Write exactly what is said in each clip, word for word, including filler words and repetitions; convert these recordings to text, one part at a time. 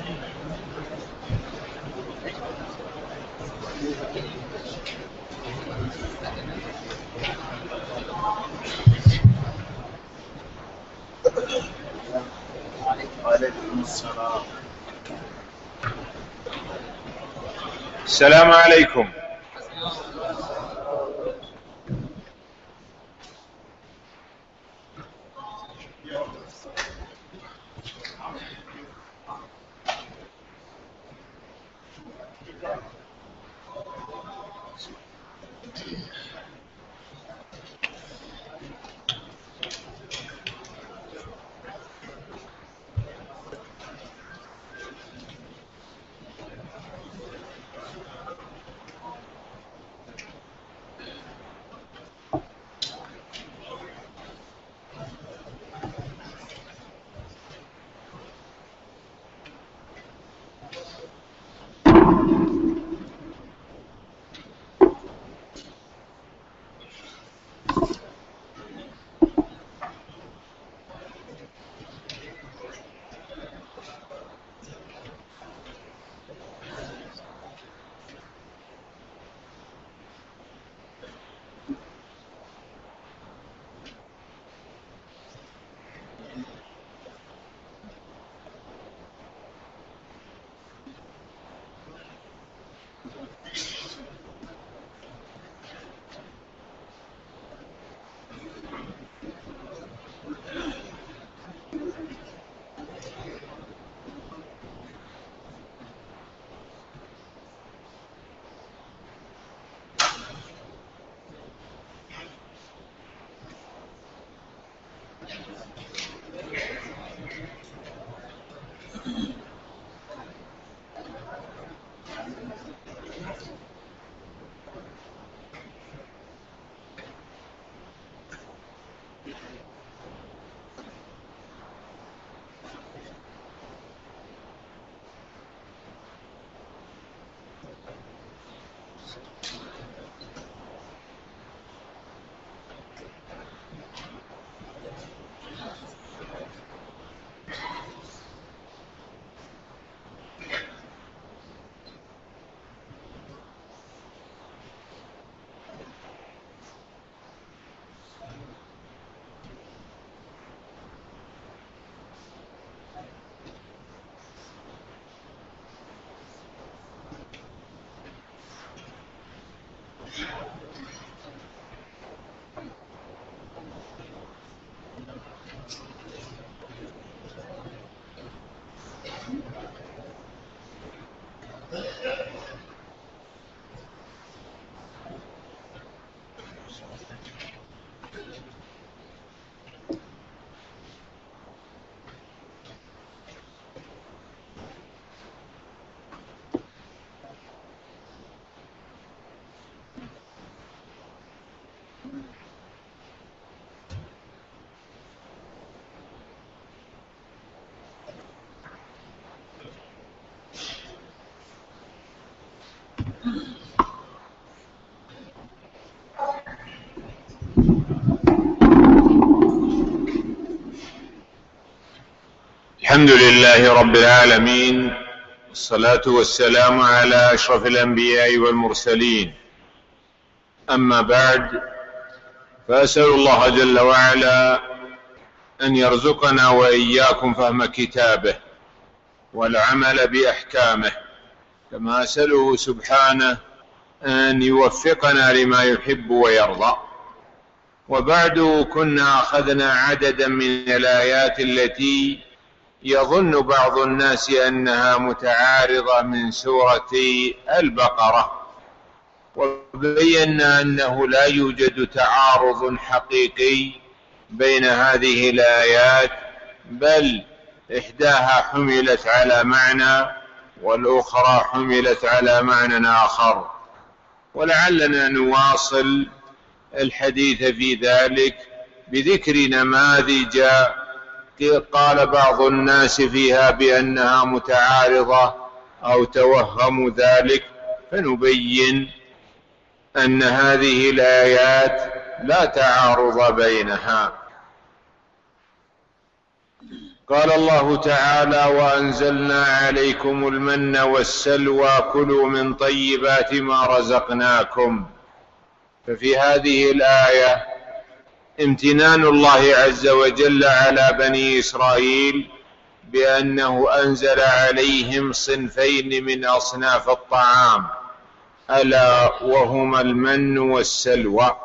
السلام عليكم. الحمد لله رب العالمين، والصلاة والسلام على أشرف الأنبياء والمرسلين. أما بعد، فأسأل الله جل وعلا أن يرزقنا وإياكم فهم كتابه والعمل بأحكامه، كما أسأله سبحانه أن يوفقنا لما يحب ويرضى. وبعد، كنا أخذنا عددا من الآيات التي يظن بعض الناس أنها متعارضة من سورة البقرة، وبينا أنه لا يوجد تعارض حقيقي بين هذه الآيات، بل إحداها حملت على معنى والأخرى حملت على معنى آخر، ولعلنا نواصل الحديث في ذلك بذكر نماذج قال بعض الناس فيها بأنها متعارضة أو توهموا ذلك، فنبين أن هذه الآيات لا تعارض بينها. قال الله تعالى: وأنزلنا عليكم المن والسلوى كلوا من طيبات ما رزقناكم. ففي هذه الآية امتنان الله عز وجل على بني إسرائيل بأنه أنزل عليهم صنفين من أصناف الطعام، ألا وهما المن والسلوى.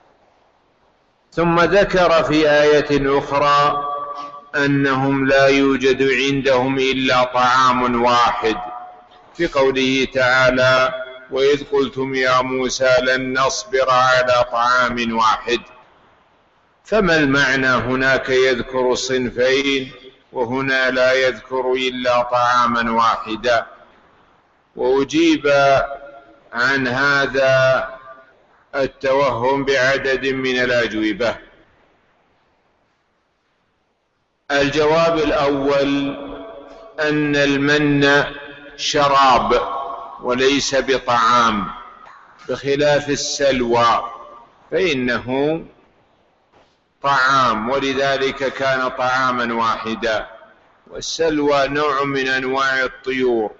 ثم ذكر في آية أخرى أنهم لا يوجد عندهم إلا طعام واحد، في قوله تعالى: وإذ قلتم يا موسى لن نصبر على طعام واحد. فما المعنى؟ هناك يذكر صنفين وهنا لا يذكر إلا طعاما واحدا. وأجيب عن هذا التوهم بعدد من الأجوبة. الجواب الأول أن المن شراب وليس بطعام، بخلاف السلوى فإنه طعام، ولذلك كان طعاما واحدا. والسلوى نوع من أنواع الطيور.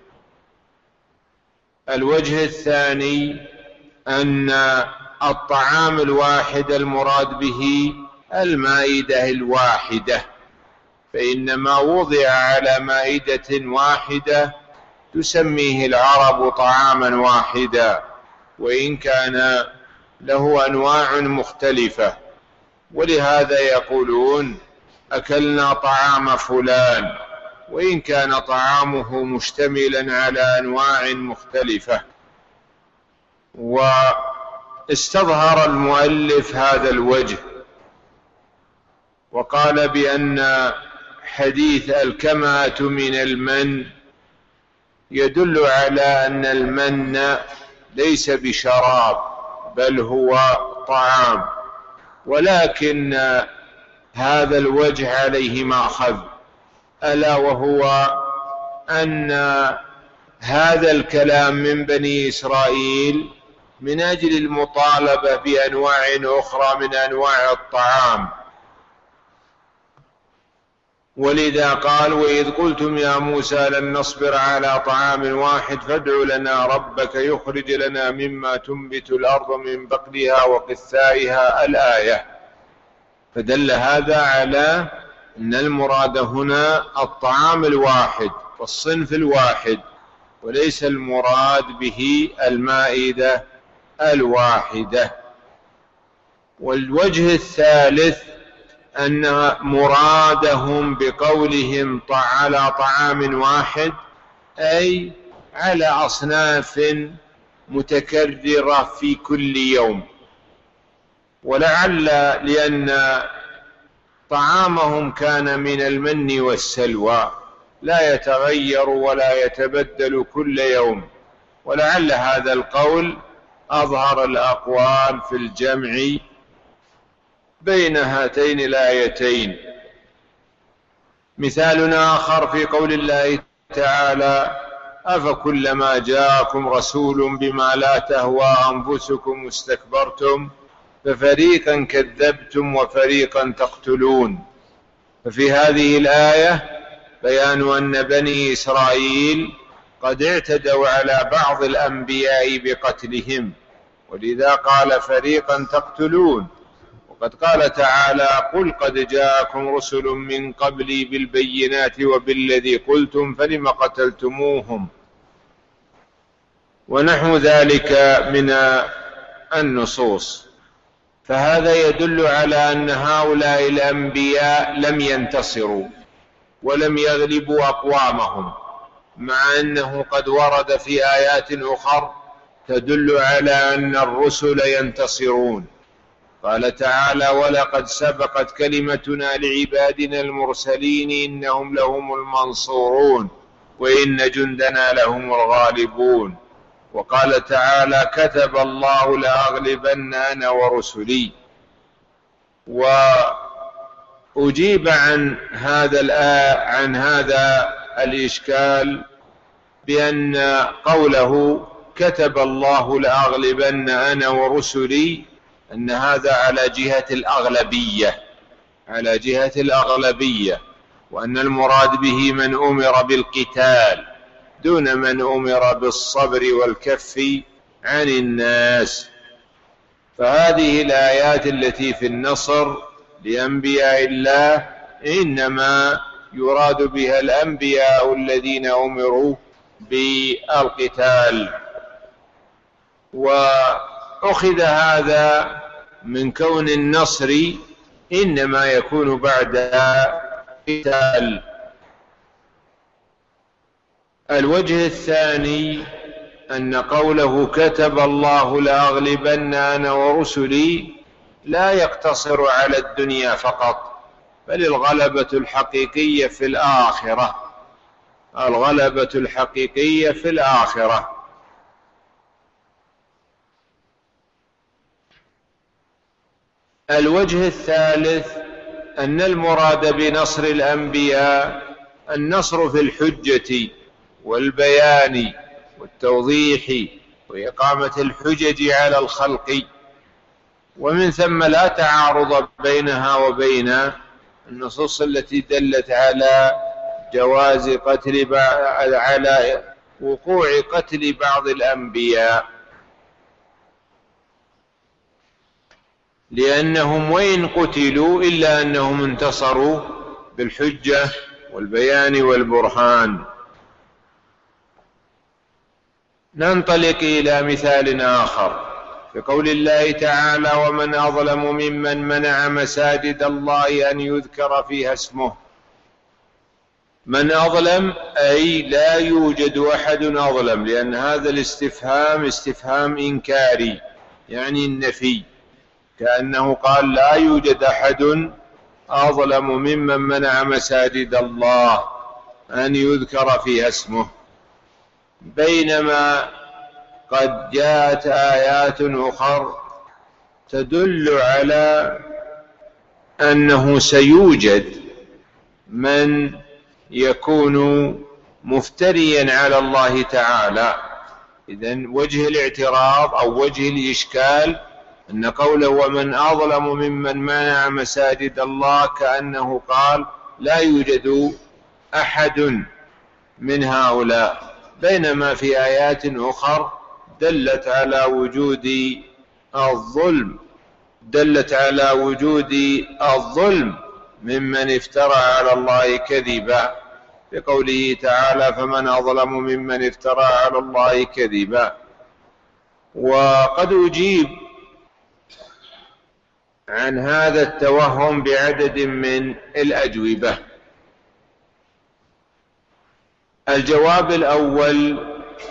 الوجه الثاني أن الطعام الواحد المراد به المائدة الواحدة، فإن ما وضع على مائدة واحدة تسميه العرب طعاما واحدا، وإن كان له أنواع مختلفة. ولهذا يقولون أكلنا طعام فلان، وإن كان طعامه مشتملا على أنواع مختلفة. واستظهر المؤلف هذا الوجه وقال بأن حديث الكماة من المن يدل على أن المن ليس بشراب بل هو طعام، ولكن هذا الوجه عليه مأخذ، ألا وهو أن هذا الكلام من بني إسرائيل من أجل المطالبة بأنواع أخرى من أنواع الطعام. ولذا قال: وإذ قلتم يا موسى لن نصبر على طعام واحد فادع لنا ربك يخرج لنا مما تنبت الأرض من بقلها وقثائها، الآية. فدل هذا على أن المراد هنا الطعام الواحد والصنف الواحد، وليس المراد به المائدة الواحدة. والوجه الثالث أن مرادهم بقولهم على طعام واحد أي على أصناف متكررة في كل يوم، ولعل لأن طعامهم كان من المن والسلوى لا يتغير ولا يتبدل كل يوم، ولعل هذا القول أظهر الأقوال في الجمع بين هاتين الآيتين. مثال آخر في قول الله تعالى: أفكلما جاءكم رسول بما لا تهوى أنفسكم استكبرتم ففريقا كذبتم وفريقا تقتلون. ففي هذه الآية بيان أن بني إسرائيل قد اعتدوا على بعض الأنبياء بقتلهم، ولذا قال فريقا تقتلون. وقد قال تعالى: قل قد جاءكم رسل من قبلي بالبينات وبالذي قلتم فلم قتلتموهم، ونحو ذلك من النصوص. فهذا يدل على أن هؤلاء الأنبياء لم ينتصروا ولم يغلبوا أقوامهم، مع أنه قد ورد في آيات أخرى تدل على أن الرسل ينتصرون. قال تعالى: ولقد سبقت كلمتنا لعبادنا المرسلين إنهم لهم المنصورون وإن جندنا لهم الغالبون. وقال تعالى: كتب الله لأغلبن أنا ورسلي. وأجيب عن هذا عن هذا الإشكال بأن قوله كتب الله لأغلبن أنا ورسلي أن هذا على جهة الأغلبية، على جهة الأغلبية، وأن المراد به من أمر بالقتال دون من أمر بالصبر والكف عن الناس. فهذه الآيات التي في النصر لأنبياء الله إنما يراد بها الأنبياء الذين أمروا بالقتال. وأخذ هذا من كون النصر إنما يكون بعد قتال. الوجه الثاني أن قوله كتب الله لأغلبن أنا ورسلي لا يقتصر على الدنيا فقط، بل الغلبة الحقيقية في الآخرة، الغلبة الحقيقية في الآخرة. الوجه الثالث أن المراد بنصر الأنبياء النصر في الحجة والبيان والتوضيح وإقامة الحجج على الخلق، ومن ثم لا تعارض بينها وبين النصوص التي دلت على جواز قتل على وقوع قتل بعض الأنبياء، لأنهم وإن قتلوا إلا أنهم انتصروا بالحجة والبيان والبرهان. ننطلق إلى مثال آخر في قول الله تعالى ومن أظلم ممن منع مساجد الله أن يذكر فيها اسمه. من أظلم أي لا يوجد أحد أظلم، لأن هذا الاستفهام استفهام إنكاري يعني النفي، كأنه قال لا يوجد أحد أظلم ممن منع مساجد الله أن يذكر فيها اسمه، بينما قد جاءت آيات أخرى تدل على أنه سيوجد من يكون مفتريا على الله تعالى. إذن وجه الاعتراض أو وجه الإشكال أن قوله ومن أظلم ممن منع مساجد الله كأنه قال لا يوجد أحد من هؤلاء، بينما في آيات أخرى دلت على وجود الظلم دلت على وجود الظلم ممن افترى على الله كذبا، بقوله تعالى فمن أظلم ممن افترى على الله كذبا. وقد أجيب عن هذا التوهم بعدد من الأجوبة. الجواب الأول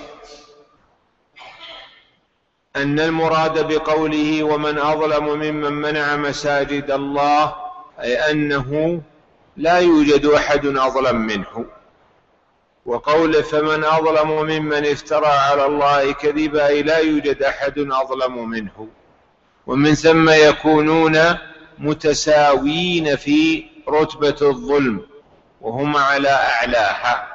أن المراد بقوله ومن أظلم ممن منع مساجد الله أي أنه لا يوجد أحد أظلم منه، وقوله فمن أظلم ممن افترى على الله كذبا أي لا يوجد أحد أظلم منه، ومن ثم يكونون متساوين في رتبة الظلم وهم على أعلاها.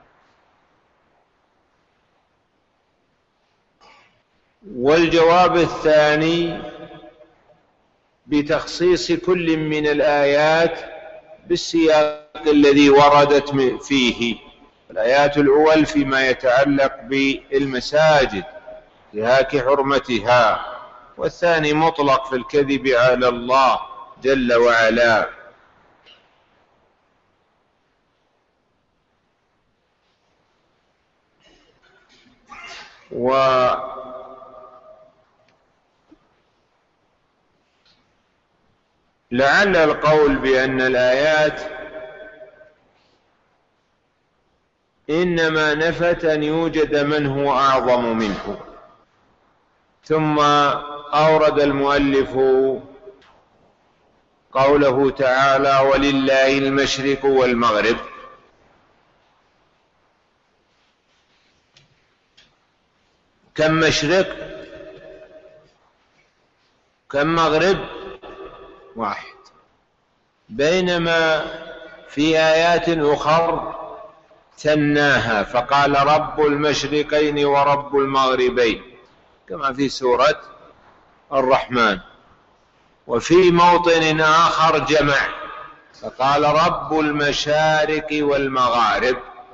والجواب الثاني بتخصيص كل من الآيات بالسياق الذي وردت فيه. الآيات الأول فيما يتعلق بالمساجد انتهاك حرمتها، والثاني مطلق في الكذب على الله جل وعلا. ولعل القول بأن الآيات إنما نفت أن يوجد من هو أعظم منه، ثم أورد المؤلف قوله تعالى ولله المشرق والمغرب. كم مشرق كم مغرب؟ واحد. بينما في آيات أخرى ثناها فقال رب المشرقين ورب المغربين كما في سورة الرحمن. وفي موطن آخر جمع فقال رب المشارق والمغارب.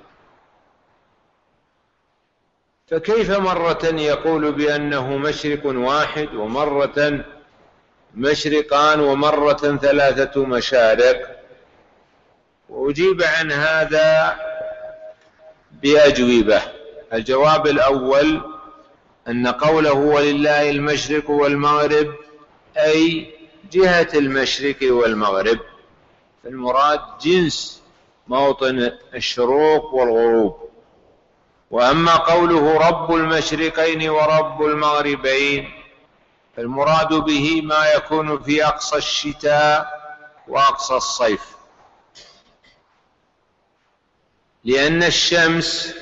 فكيف مرة يقول بأنه مشرق واحد، ومرة مشرقان، ومرة ثلاثة مشارق؟ وأجيب عن هذا بأجوبة. الجواب الأول أن قوله ولله المشرق والمغرب أي جهة المشرق والمغرب، فالمراد جنس موطن الشروق والغروب. وأما قوله رب المشرقين ورب المغربين فالمراد به ما يكون في أقصى الشتاء وأقصى الصيف، لأن الشمس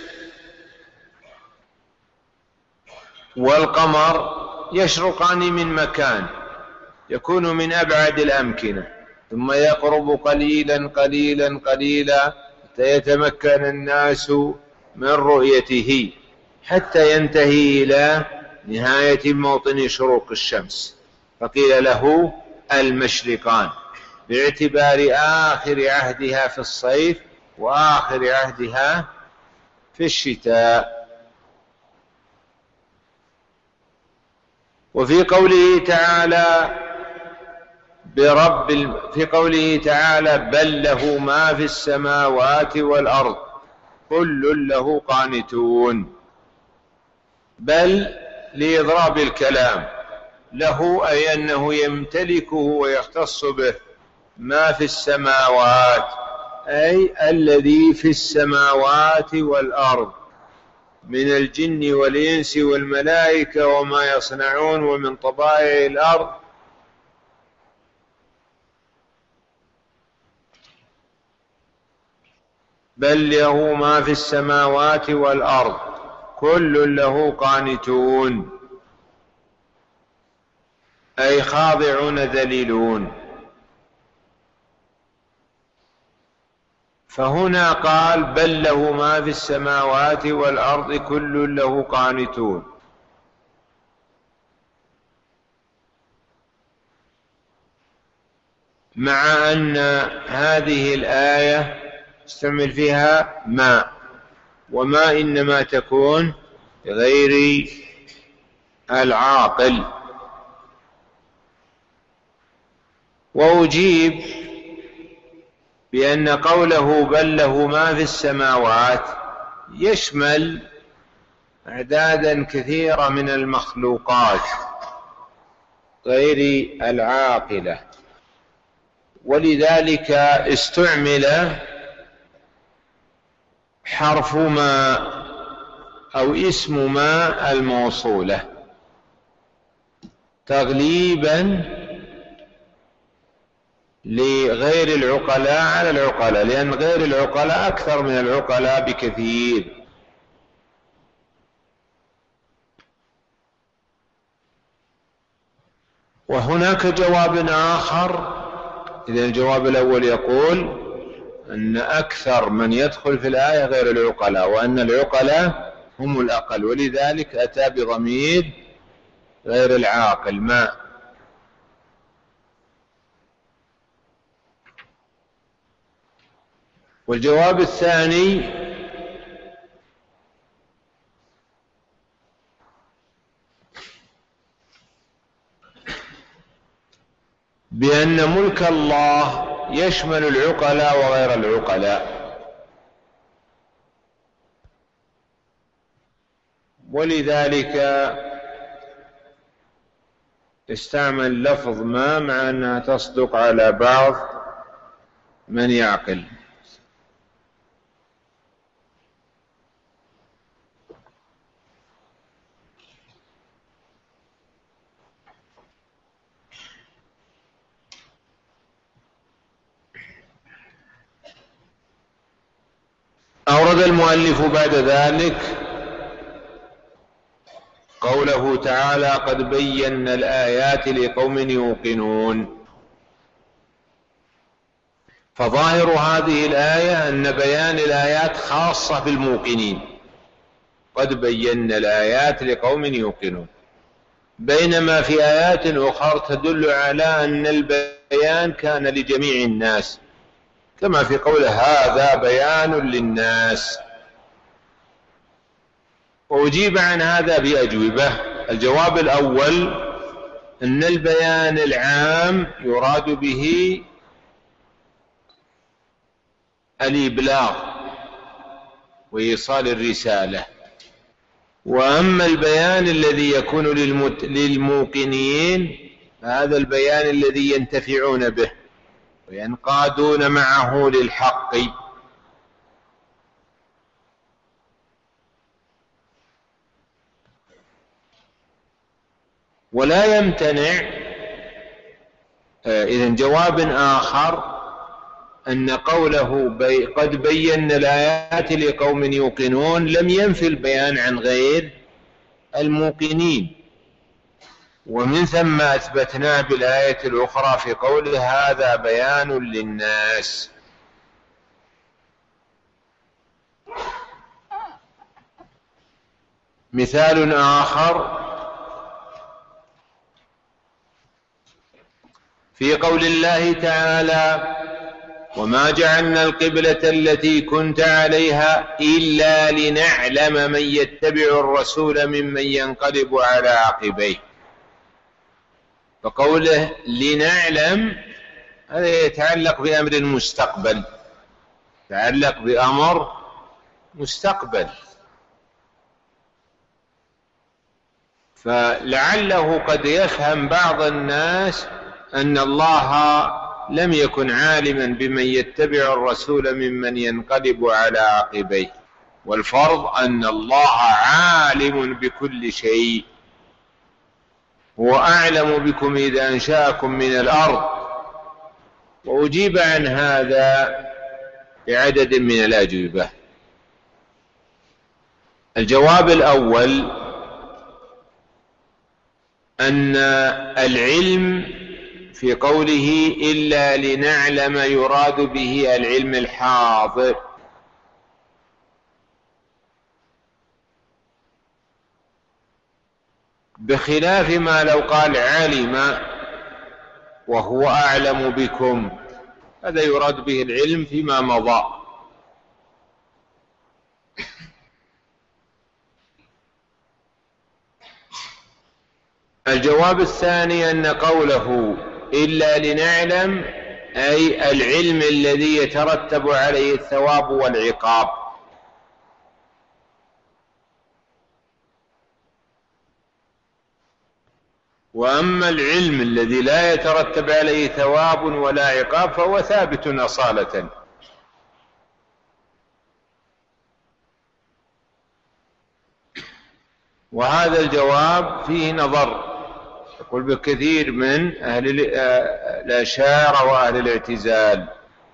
والقمر يشرقان من مكان يكون من أبعد الأمكنة، ثم يقرب قليلا قليلا قليلا حتى يتمكن الناس من رؤيته، حتى ينتهي إلى نهاية موطن شروق الشمس، فقيل له المشرقان باعتبار آخر عهدها في الصيف وآخر عهدها في الشتاء. وفي قوله تعالى برب في قوله تعالى بل له ما في السماوات والأرض كل له قانتون، بل لإضراب الكلام، له أي أنه يمتلكه ويختص به ما في السماوات، أي الذي في السماوات والأرض من الجن والإنس والملائكة وما يصنعون ومن طبائع الأرض، بل له ما في السماوات والأرض كل له قانتون، أي خاضعون ذليلون. فهنا قال بل له ما في السماوات والأرض كل له قانتون، مع أن هذه الآية استعمل فيها ما، وما إنما تكون غير العاقل. وأجيب بأن قوله بل له ما في السماوات يشمل أعدادا كثيرة من المخلوقات غير العاقلة، ولذلك استعمل حرف ما أو اسم ما الموصولة تغليبا لغير العقلاء على العقلاء، لأن غير العقلاء أكثر من العقلاء بكثير. وهناك جواب آخر، إذا الجواب الأول يقول أن أكثر من يدخل في الآية غير العقلاء، وأن العقلاء هم الأقل، ولذلك أتى بضمير غير العاقل ما. والجواب الثاني بأن ملك الله يشمل العقلاء وغير العقلاء، ولذلك استعمل لفظ ما مع أنها تصدق على بعض من يعقل. أورد المؤلف بعد ذلك قوله تعالى قد بينا الآيات لقوم يوقنون. فظاهر هذه الآية أن بيان الآيات خاصة بالموقنين، قد بينا الآيات لقوم يوقنون، بينما في آيات أخرى تدل على أن البيان كان لجميع الناس كما في قوله هذا بيان للناس. وأجيب عن هذا بأجوبة. الجواب الأول أن البيان العام يراد به الإبلاغ وإيصال الرسالة، وأما البيان الذي يكون للموقنين فهذا البيان الذي ينتفعون به وينقادون معه للحق. ولا يمتنع إذن جواب آخر أن قوله بي قد بينا الآيات لقوم يوقنون لم ينفي البيان عن غير الموقنين، ومن ثم أثبتناه بالآية الأخرى في قوله هذا بيان للناس. مثال آخر في قول الله تعالى وما جعلنا القبلة التي كنت عليها إلا لنعلم من يتبع الرسول ممن ينقلب على عقبيه. فقوله لنعلم هذا يتعلق بأمر المستقبل، يتعلق بأمر مستقبل، فلعله قد يفهم بعض الناس أن الله لم يكن عالما بمن يتبع الرسول ممن ينقلب على عقبيه، والفرض أن الله عالم بكل شيء، هو أعلم بكم إذا أنشأكم من الأرض. وأجيب عن هذا بعدد من الأجوبة. الجواب الأول أن العلم في قوله إلا لنعلم يراد به العلم الحاضر، بخلاف ما لو قال علم وهو أعلم بكم، هذا يراد به العلم فيما مضى. الجواب الثاني أن قوله إلا لنعلم أي العلم الذي يترتب عليه الثواب والعقاب، وأما العلم الذي لا يترتب عليه ثواب ولا عقاب فهو ثابت أصالة. وهذا الجواب فيه نظر يقول بكثير من أهل الأشاعرة وأهل الاعتزال.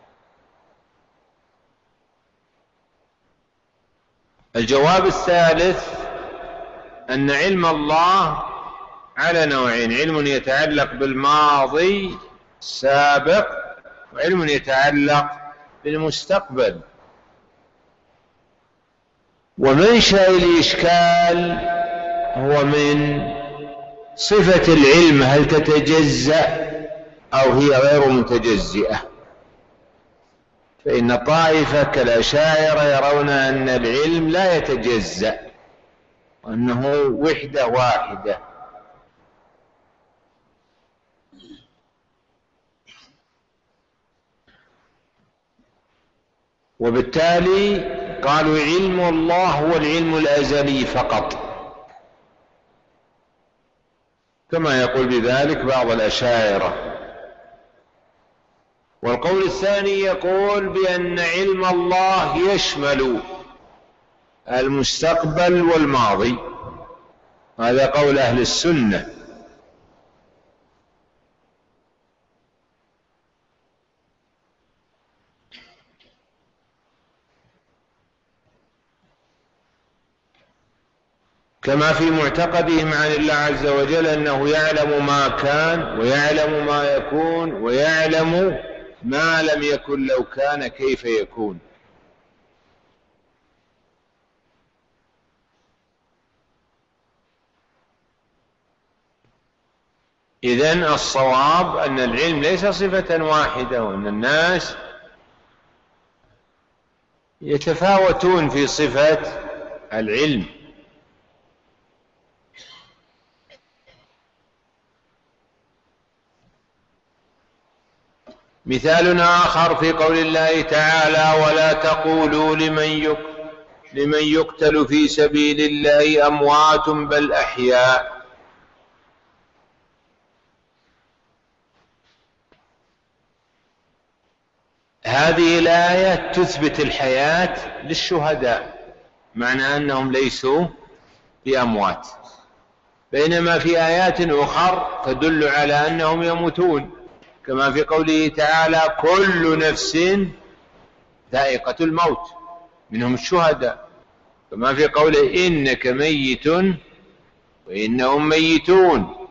الجواب الثالث أن علم الله على نوعين: علم يتعلق بالماضي السابق، وعلم يتعلق بالمستقبل. ومنشأ الإشكال هو من صفة العلم، هل تتجزأ أو هي غير متجزئة؟ فإن طائفة كالأشاعرة يرون أن العلم لا يتجزأ وأنه وحدة واحدة، وبالتالي قالوا علم الله هو العلم الأزلي فقط، كما يقول بذلك بعض الأشاعرة. والقول الثاني يقول بأن علم الله يشمل المستقبل والماضي، هذا قول أهل السنة. كما في معتقدهم عن الله عز وجل أنه يعلم ما كان ويعلم ما يكون ويعلم ما لم يكن لو كان كيف يكون. إذن الصواب أن العلم ليس صفة واحدة، وأن الناس يتفاوتون في صفة العلم. مثال آخر في قول الله تعالى: ولا تقولوا لمن لمن يقتل في سبيل الله أموات بل أحياء. هذه الآية تثبت الحياة للشهداء، معنى أنهم ليسوا بأموات، بينما في آيات أخرى تدل على أنهم يموتون، كما في قوله تعالى: كل نفس ذائقة الموت، منهم الشهداء، كما في قوله: إنك ميت وإنهم ميتون.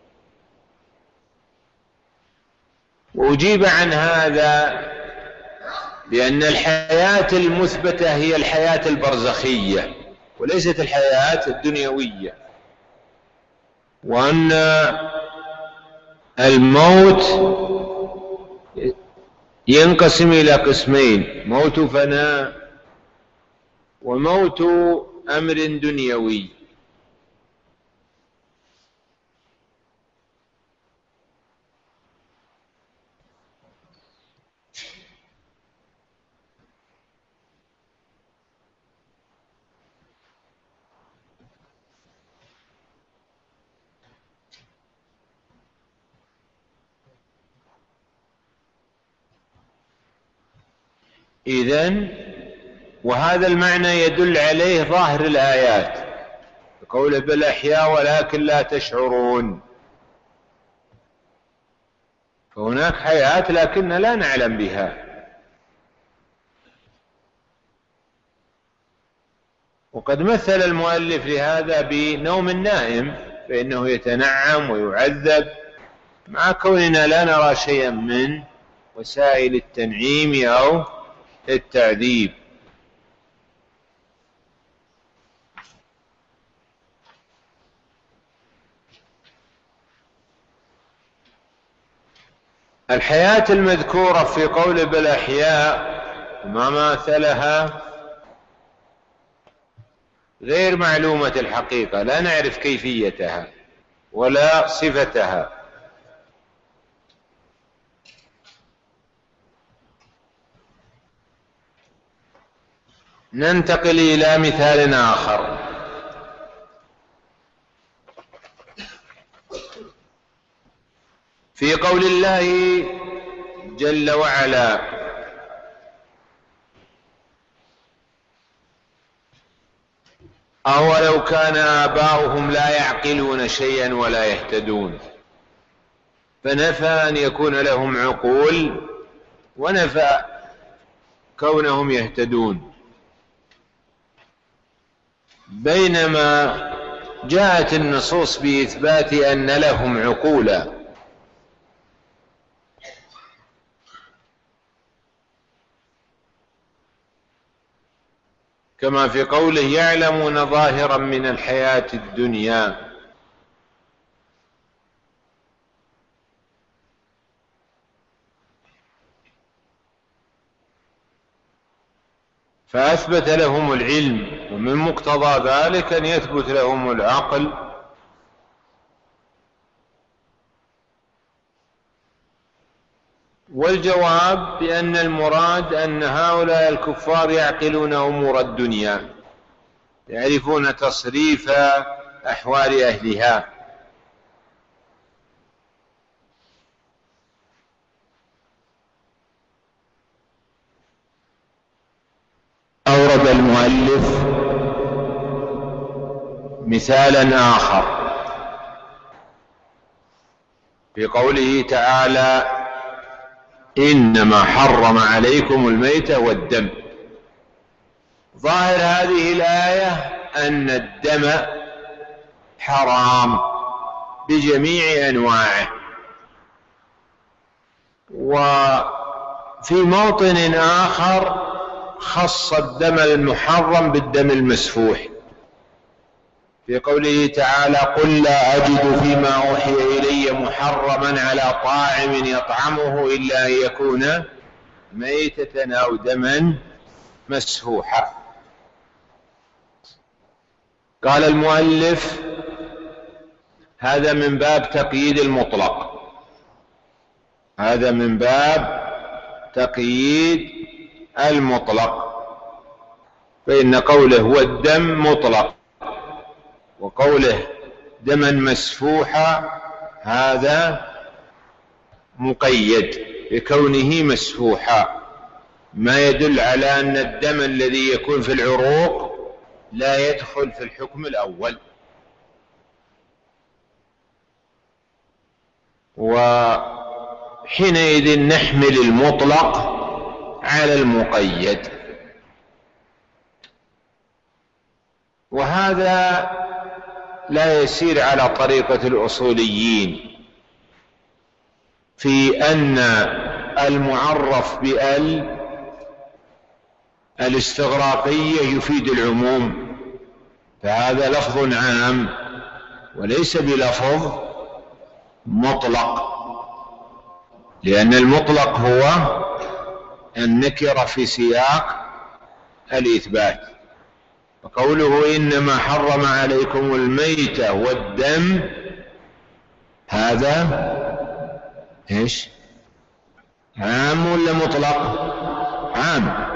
وأجيب عن هذا بأن الحياة المثبتة هي الحياة البرزخية وليست الحياة الدنيوية، وأن الموت ينقسم إلى قسمين: موت فناء وموت أمر دنيوي. إذن وهذا المعنى يدل عليه ظاهر الآيات، قوله: بل أحياء ولكن لا تشعرون. فهناك حياة لكن لا نعلم بها. وقد مثل المؤلف لهذا بنوم النائم، فإنه يتنعم ويعذب، مع كوننا لا نرى شيئا من وسائل التنعيم أو التعذيب. الحياة المذكورة في قول بل أحياء ما مثلها غير معلومة الحقيقة، لا نعرف كيفيتها ولا صفتها. ننتقل إلى مثال آخر. في قول الله جل وعلا: أولو كان آباؤهم لا يعقلون شيئا ولا يهتدون، فنفى أن يكون لهم عقول ونفى كونهم يهتدون، بينما جاءت النصوص بإثبات أن لهم عقولا، كما في قوله: يعلمون ظاهرا من الحياة الدنيا. فأثبت لهم العلم، ومن مقتضى ذلك أن يثبت لهم العقل. والجواب بأن المراد أن هؤلاء الكفار يعقلون أمور الدنيا، يعرفون تصريف أحوال أهلها. أورد المؤلف مثالا آخر في قوله تعالى: إنما حرم عليكم الميتة والدم. ظاهر هذه الآية أن الدم حرام بجميع أنواعه، وفي موطن آخر خص الدم المحرم بالدم المسفوح في قوله تعالى: قل لا أجد فيما أوحي إلي محرما على طاعم يطعمه إلا أن يكون ميتة أو دما مسفوحة. قال المؤلف: هذا من باب تقييد المطلق، هذا من باب تقييد المطلق، فإن قوله والدم مطلق وقوله دما مسفوحا هذا مقيد بكونه مسفوحا، ما يدل على أن الدم الذي يكون في العروق لا يدخل في الحكم الأول. وحينئذ نحمل المطلق على المقيد، وهذا لا يسير على طريقة الأصوليين في أن المعرف بأل الاستغراقية يفيد العموم، فهذا لفظ عام وليس بلفظ مطلق، لأن المطلق هو النكرة في سياق الإثبات. وقوله إنما حرم عليكم الميتة والدم هذا إيش؟ عام ولا مطلق؟ عام.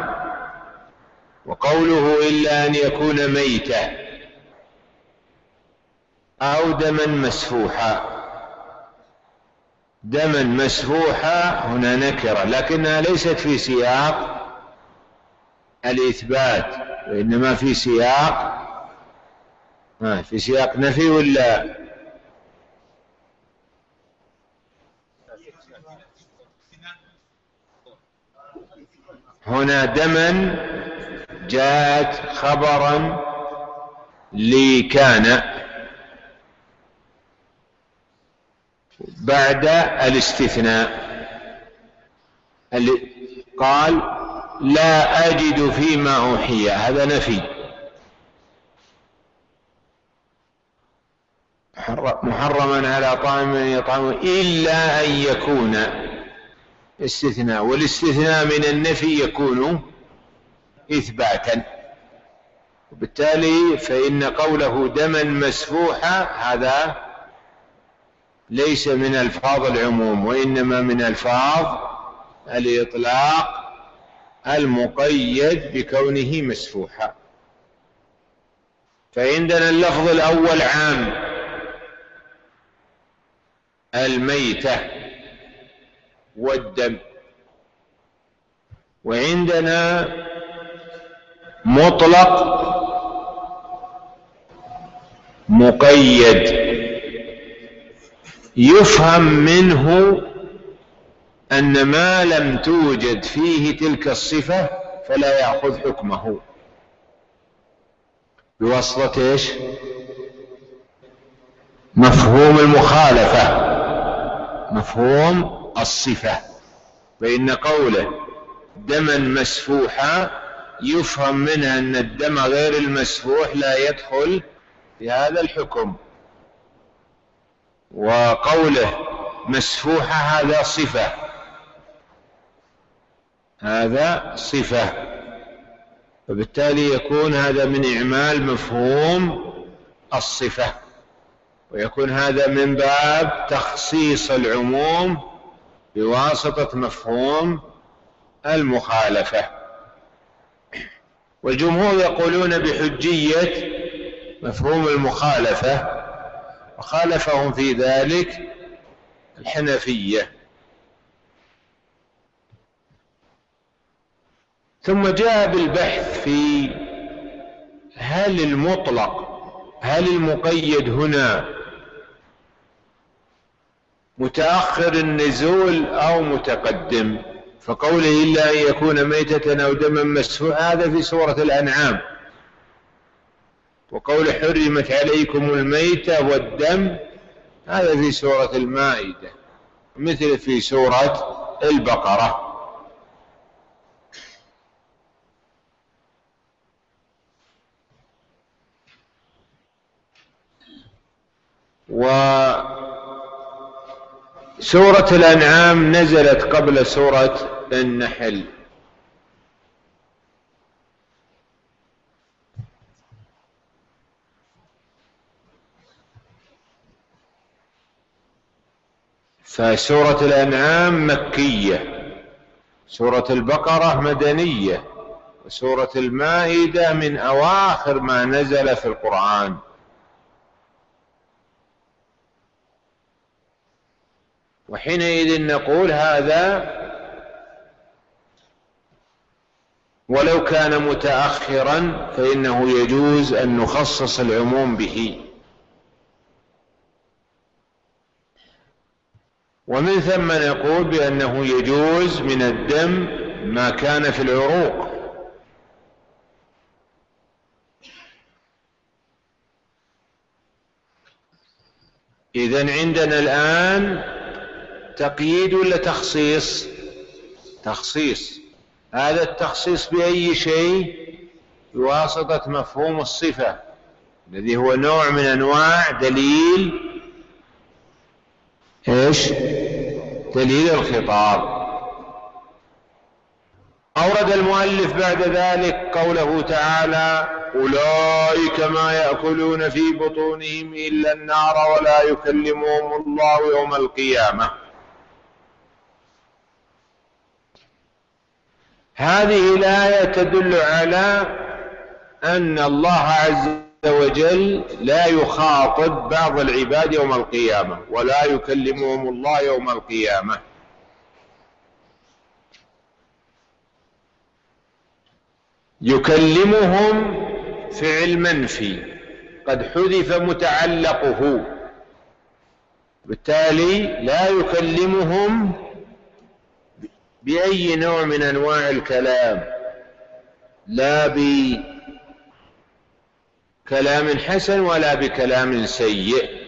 وقوله إلا أن يكون ميتة أو دما مسفوحا، دما مسفوحا هنا نكرة لكنها ليست في سياق الإثبات، وإنما في سياق ما في سياق نفي ولا هنا دما جاءت خبرا لكان بعد الاستثناء، قال لا أجد فيما أوحي، هذا نفي، محرما على طاعم يطعمه إلا أن يكون استثناء، والاستثناء من النفي يكون إثباتا، وبالتالي فإن قوله دما مسفوحا هذا ليس من ألفاظ العموم وإنما من ألفاظ الإطلاق المقيد بكونه مسفوحا. فعندنا اللفظ الأول عام الميتة والدم، وعندنا مطلق مقيد يفهم منه أن ما لم توجد فيه تلك الصفة فلا يأخذ حكمه بواسطة إيش؟ مفهوم المخالفة، مفهوم الصفة. فإن قوله دما مسفوحا يفهم منها أن الدم غير المسفوح لا يدخل في هذا الحكم، وقوله مسفوحة هذا صفة، هذا صفة، فبالتالي يكون هذا من إعمال مفهوم الصفة، ويكون هذا من باب تخصيص العموم بواسطة مفهوم المخالفة. والجمهور يقولون بحجية مفهوم المخالفة، وخالفهم في ذلك الحنفية. ثم جاء بالبحث في هل المطلق هل المقيد هنا متأخر النزول أو متقدم، فقوله إلا أن يكون ميتة أو دما مسفوحا هذا في سورة الأنعام، وقول حرمت عليكم الميتة والدم هذا في سورة المائدة، مثل في سورة البقرة. وسورة الأنعام نزلت قبل سورة النحل، فسورة الأنعام مكية، سورة البقرة مدنية، وسورة المائدة من أواخر ما نزل في القرآن. وحينئذ نقول هذا ولو كان متأخرا فإنه يجوز أن نخصص العموم به. ومن ثم نقول بأنه يجوز من الدم ما كان في العروق. إذن عندنا الآن تقييد ولا تخصيص؟ تخصيص. هذا التخصيص بأي شيء؟ بواسطة مفهوم الصفة الذي هو نوع من أنواع دليل إيش؟ دليل الخطاب. أورد المؤلف بعد ذلك قوله تعالى: أولئك ما يأكلون في بطونهم إلا النار ولا يكلمهم الله يوم القيامة. هذه الآية تدل على أن الله عز وجل لا يخاطب بعض العباد يوم القيامة، ولا يكلمهم الله يوم القيامة. يكلمهم فعل منفي قد حذف متعلقه، بالتالي لا يكلمهم بأي نوع من أنواع الكلام، لا بكلام حسن ولا بكلام سيء.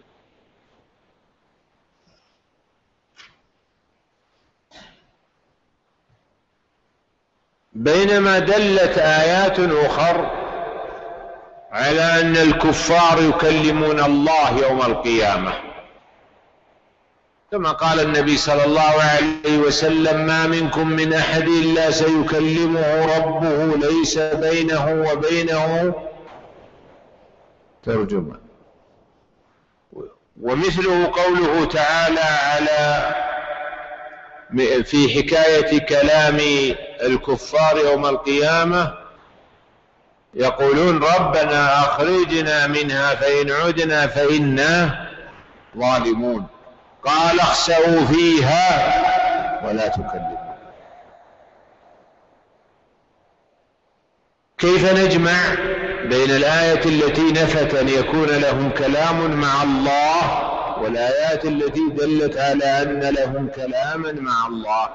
بينما دلت آيات أخر على أن الكفار يكلمون الله يوم القيامة، كما قال النبي صلى الله عليه وسلم: ما منكم من أحد إلا سيكلمه ربه ليس بينه وبينه ترجمة. ومثله قوله تعالى على في حكاية كلام الكفار يوم القيامة: يقولون ربنا أخرجنا منها فإن عدنا فإنا ظالمون، قال اخسئوا فيها ولا تكلمون. كيف نجمع بين الآية التي نفت أن يكون لهم كلام مع الله والآيات التي دلت على أن لهم كلاما مع الله؟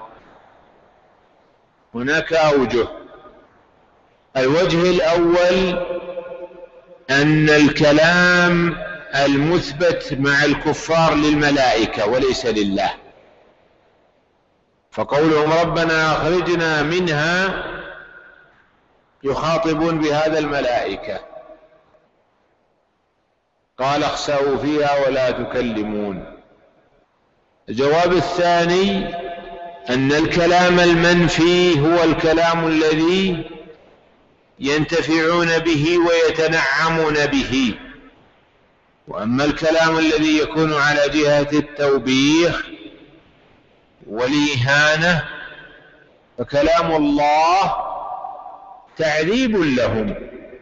هناك أوجه. الوجه الأول أن الكلام المثبت مع الكفار للملائكة وليس لله، فقولهم ربنا أخرجنا منها يخاطبون بهذا الملائكة، قال اخسئوا فيها ولا تكلمون. الجواب الثاني أن الكلام المنفي هو الكلام الذي ينتفعون به ويتنعمون به، وأما الكلام الذي يكون على جهة التوبيخ والإهانة فكلام الله تعذيب لهم.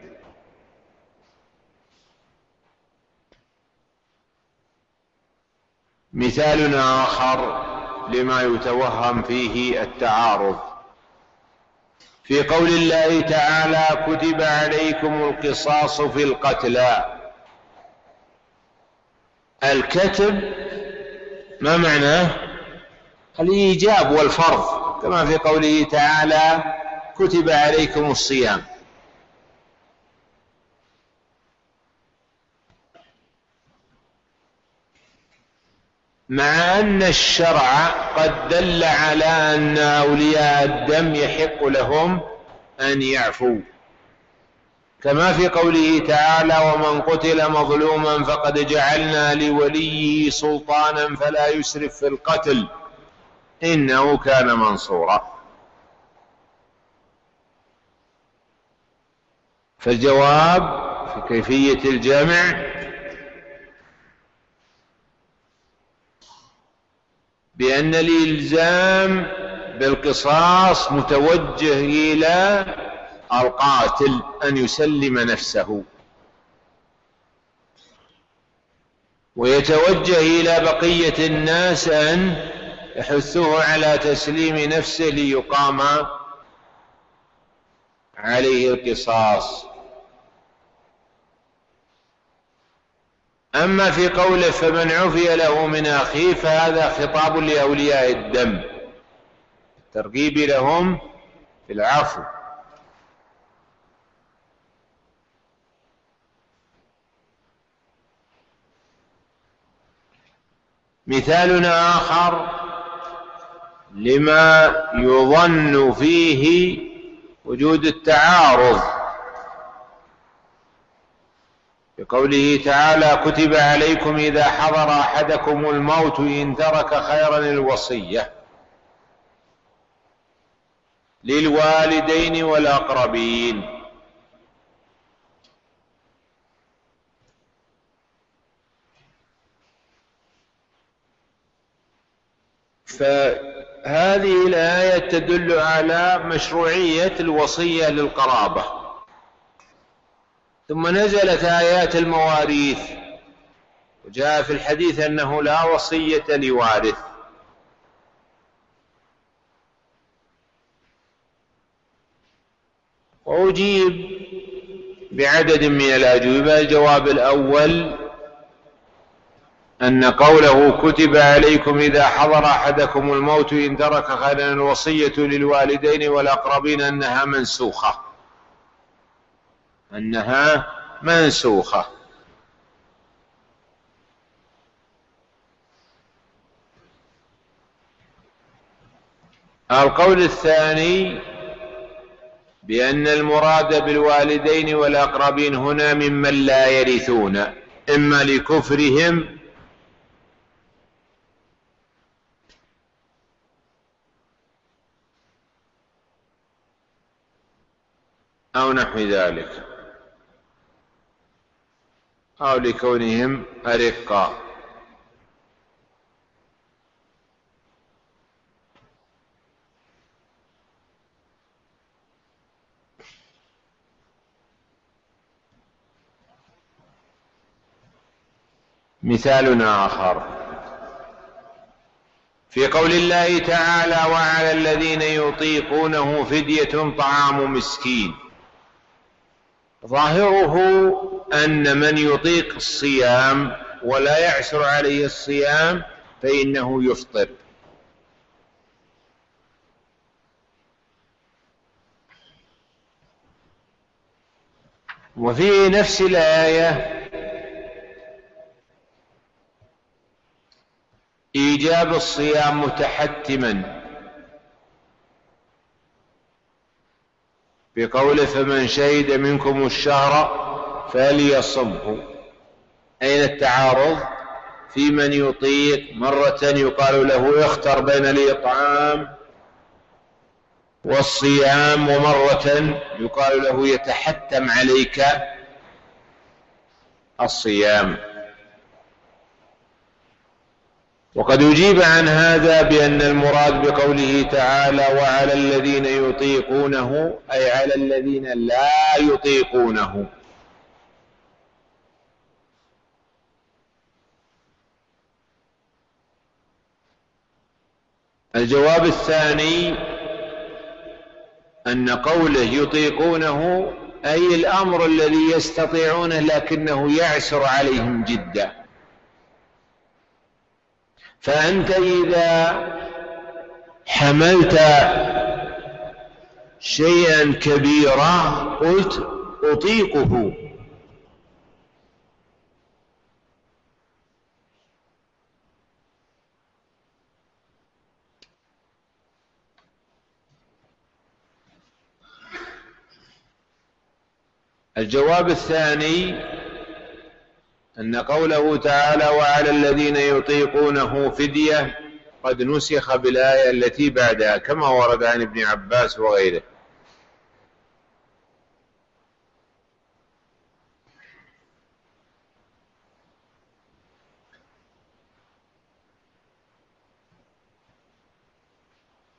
مثال آخر لما يتوهم فيه التعارض في قول الله تعالى: كتب عليكم القصاص في القتلى. الكتب ما معناه؟ الإيجاب والفرض، كما في قوله تعالى: كتب عليكم الصيام. مع أن الشرع قد دل على أن أولياء الدم يحق لهم أن يعفوا، كما في قوله تعالى: ومن قتل مظلوما فقد جعلنا لوليه سلطانا فلا يسرف في القتل إنه كان منصورا. فالجواب في كيفية الجمع بأن الإلزام بالقصاص متوجه إلى القاتل أن يسلم نفسه، ويتوجه إلى بقية الناس أن يحثوه على تسليم نفسه ليقام عليه القصاص. أما في قوله فمن عفي له من أخيه فهذا خطاب لأولياء الدم، الترغيب لهم في العفو. مثال آخر لما يظن فيه وجود التعارض بقوله تعالى كتب عليكم إذا حضر أحدكم الموت إن ترك خيرا الوصية للوالدين والأقربين. فهذه الآية تدل على مشروعية الوصية للقرابة. ثم نزلت آيات المواريث، وجاء في الحديث أنه لا وصية لوارث. وأجيب بعدد من الأجوبة. الجواب الأول أن قوله كتب عليكم إذا حضر أحدكم الموت إن ترك خيرا الوصية للوالدين والأقربين أنها منسوخة، أنها منسوخة. القول الثاني بأن المراد بالوالدين والأقربين هنا ممن لا يرثون، إما لكفرهم أو نحو ذلك، أو لكونهم أرقاء. مثال آخر في قول الله تعالى وعلى الذين يطيقونه فدية طعام مسكين، ظاهره أن من يطيق الصيام ولا يعسر عليه الصيام فإنه يفطر. وفي نفس الآية إيجاب الصيام متحتما بقوله فمن شهد منكم الشهر فليصمه. أين التعارض؟ في من يطيق مرة يقال له اختر بين الإطعام والصيام، ومرة يقال له يتحتم عليك الصيام. وقد أجيب عن هذا بأن المراد بقوله تعالى وعلى الذين يطيقونه أي على الذين لا يطيقونه. الجواب الثاني أن قوله يطيقونه أي الأمر الذي يستطيعونه لكنه يعسر عليهم جدا. فأنت إذا حملت شيئا كبيرا قلت أطيقه، الجواب الثاني أن قوله تعالى وعلى الذين يطيقونه فدية قد نسخ بالآية التي بعدها كما ورد عن ابن عباس وغيره.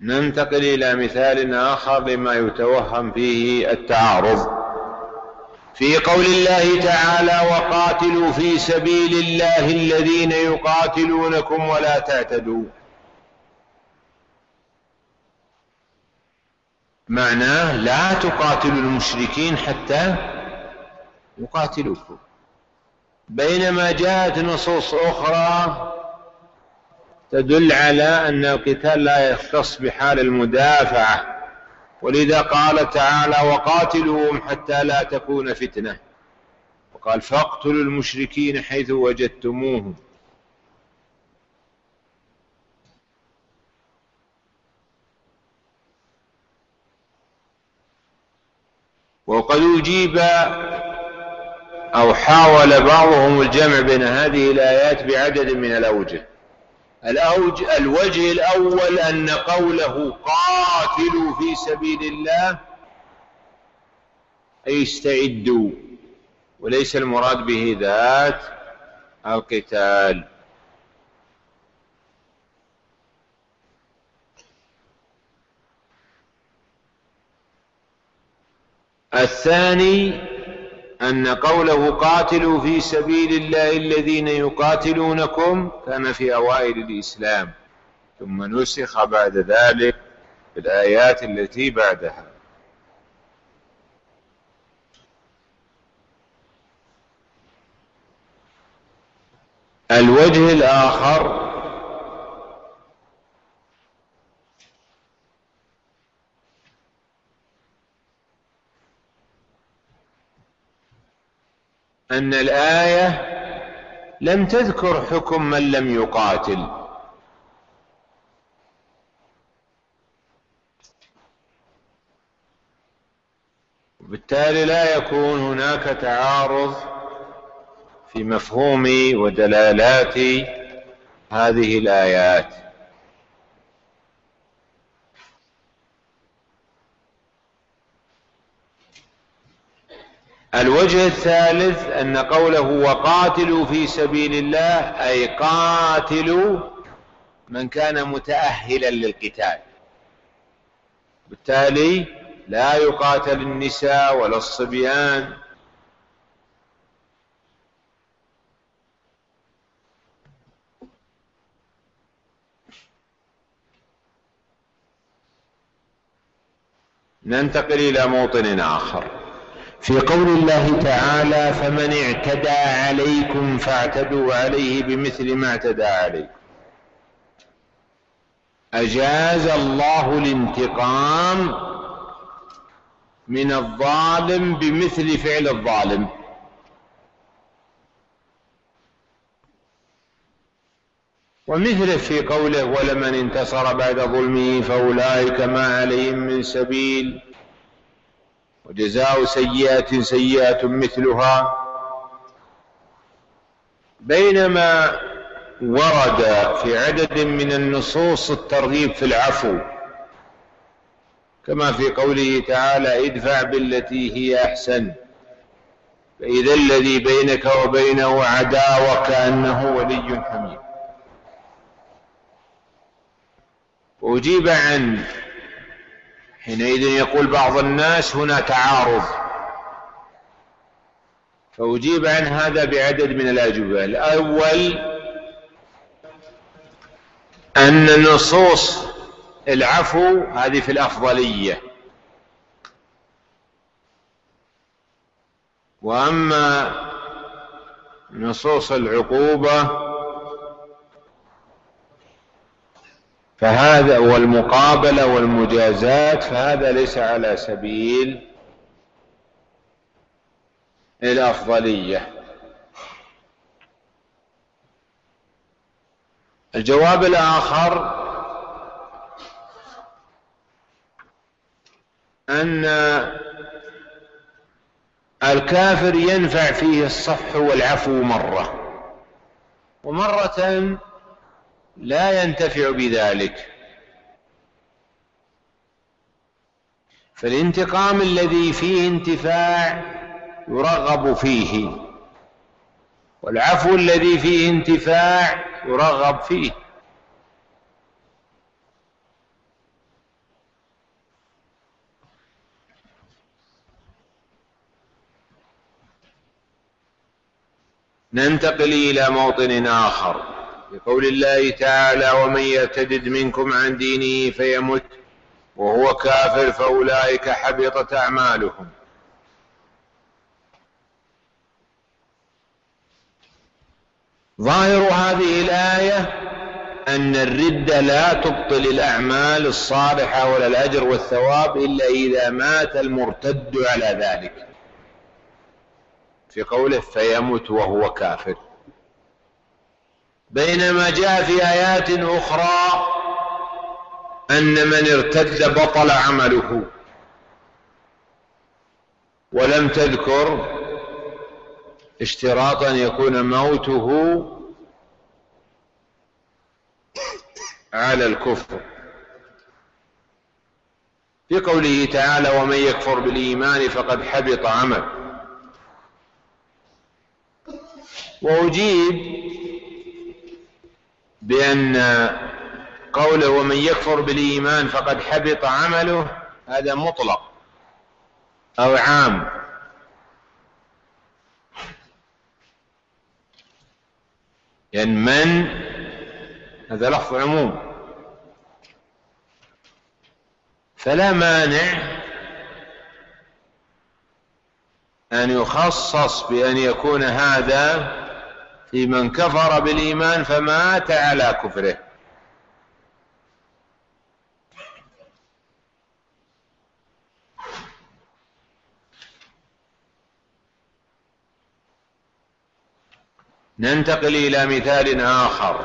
ننتقل إلى مثال آخر لما يتوهم فيه التعارض. في قول الله تعالى: وقاتلوا في سبيل الله الذين يقاتلونكم ولا تعتدوا، معناه لا تقاتلوا المشركين حتى يقاتلوكم، بينما جاءت نصوص أخرى تدل على أن القتال لا يختص بحال المدافعة، ولذا قال تعالى: وقاتلوهم حتى لا تكون فتنة، وقال: فاقتلوا المشركين حيث وجدتموهم. وقد أجيب أو حاول بعضهم الجمع بين هذه الآيات بعدد من الأوجه. الوجه الأول أن قوله قاتلوا في سبيل الله أي استعدوا، وليس المراد به ذات القتال. الثاني أن قوله قاتلوا في سبيل الله الذين يقاتلونكم كان في أوائل الإسلام، ثم نسخ بعد ذلك بالآيات التي بعدها. الوجه الآخر أن الآية لم تذكر حكم من لم يقاتل، وبالتالي لا يكون هناك تعارض في مفهوم ودلالات هذه الآيات. الوجه الثالث أن قوله وقاتلوا في سبيل الله أي قاتلوا من كان متأهلا للقتال، بالتالي لا يقاتل النساء ولا الصبيان. ننتقل إلى موطن آخر في قول الله تعالى: فمن اعتدى عليكم فاعتدوا عليه بمثل ما اعتدى عليكم. أجاز الله الانتقام من الظالم بمثل فعل الظالم، ومثله في قوله: ولمن انتصر بعد ظلمه فأولئك ما عليهم من سبيل وجزاء سيئة سيئة مثلها. بينما ورد في عدد من النصوص الترغيب في العفو، كما في قوله تعالى: ادفع بالتي هي أحسن فإذا الذي بينك وبينه عداوة كأنه ولي حميم. وأجيب عن حينئذ يقول بعض الناس هنا تعارض، فأجيب عن هذا بعدد من الأجوبة. الأول أن نصوص العفو هذه في الأفضلية، وأما نصوص العقوبة فهذا والمقابلة والمجازات فهذا ليس على سبيل الأفضلية. الجواب الآخر أن الكافر ينفع فيه الصفح والعفو مرة، ومرة لا ينتفع بذلك. فالانتقام الذي فيه انتفاع يرغب فيه، والعفو الذي فيه انتفاع يرغب فيه. ننتقل إلى موطن آخر بقول الله تعالى: ومن يرتد منكم عن دينه فيمت وهو كافر فأولئك حبطت أعمالهم. ظاهر هذه الآية أن الردة لا تبطل الأعمال الصالحة ولا الأجر والثواب إلا إذا مات المرتد على ذلك، في قوله فيمت وهو كافر. بينما جاء في آيات أخرى أن من ارتد بطل عمله، ولم تذكر اشتراط أن يكون موته على الكفر، في قوله تعالى: ومن يكفر بالإيمان فقد حبط عمله. وأجيب بأن قوله ومن يكفر بالإيمان فقد حبط عمله هذا مطلق أو عام، يعني من هذا لفظ عموم، فلا مانع أن يخصص بأن يكون هذا في من كفر بالإيمان فمات على كفره. ننتقل إلى مثال آخر